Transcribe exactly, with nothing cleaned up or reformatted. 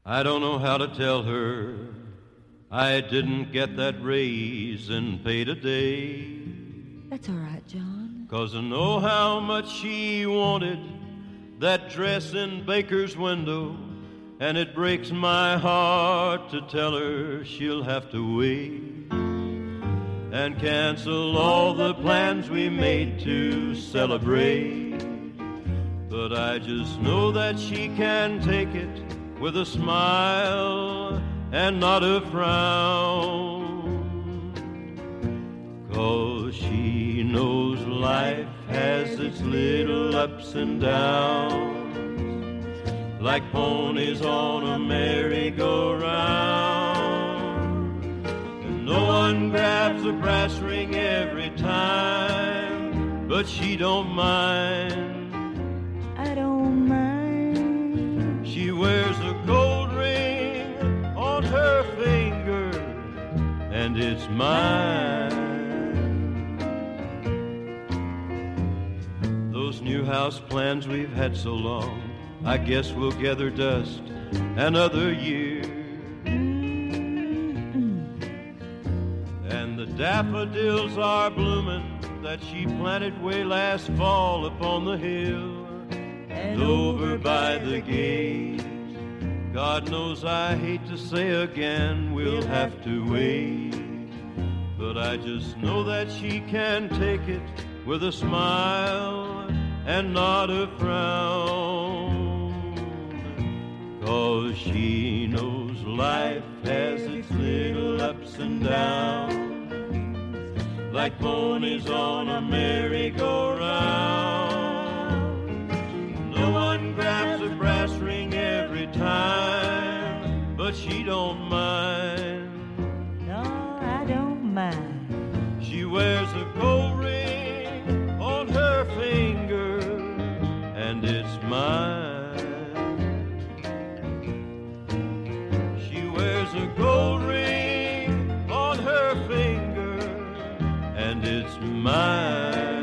I don't know how to tell her I didn't get that raise and pay today. That's all right, John. 'Cause I know how much she wanted that dress in Baker's window, and it breaks my heart to tell her she'll have to wait and cancel all the plans we made to celebrate. But I just know that she can take it with a smile and not a frown, 'cause she knows life has its little ups and downs, like ponies on a merry-go-round. And no one grabs a brass ring every time, but she don't mind. I don't mind. She wears a gold ring on her finger, and it's mine. Those new house plans we've had so long, I guess we'll gather dust another year. And the daffodils are blooming that she planted way last fall upon the hill. And over by the gate, God knows I hate to say again, we'll have to wait. But I just know that she can take it with a smile and not a frown, 'cause she knows life has its little ups and downs, like ponies on a merry-go-round. No one grabs a brass ring every time, but she don't mind. No, I don't mind. She wears a gold ring on her finger, and it's mine. She wears a gold ring on her finger, and it's mine.